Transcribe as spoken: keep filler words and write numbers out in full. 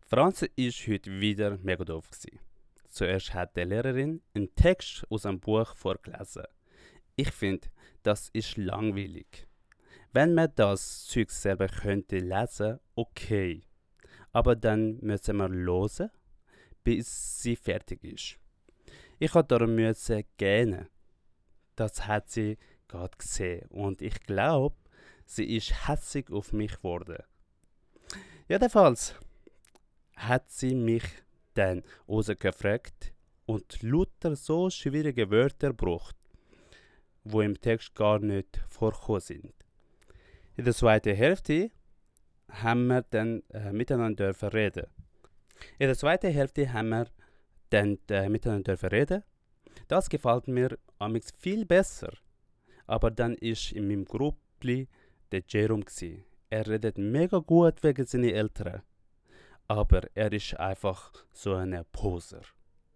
Franz ist heute wieder mega doof gewesen. Zuerst hat die Lehrerin einen Text aus einem Buch vorgelesen. Ich finde, das ist langweilig. Wenn man das Zeug selber könnte lesen, okay. Aber dann müssen wir hören, bis sie fertig ist. Ich habe darum müssen gähnen. Das hat sie gerade gesehen und ich glaube, sie ist hässig auf mich geworden. Jedenfalls hat sie mich dann rausgefragt und lauter so schwierige Wörter gebraucht, wo im Text gar nicht vorkommen sind. In der zweiten Hälfte haben wir dann äh, miteinander dürfen reden. In der zweiten Hälfte haben wir dann äh, miteinander dürfen reden. Das gefällt mir amigs viel besser. Aber dann ist in meinem Gruppli der Jerome gsi. Er redet mega gut wegen seinen Eltern. Aber er ist einfach so ein Poser.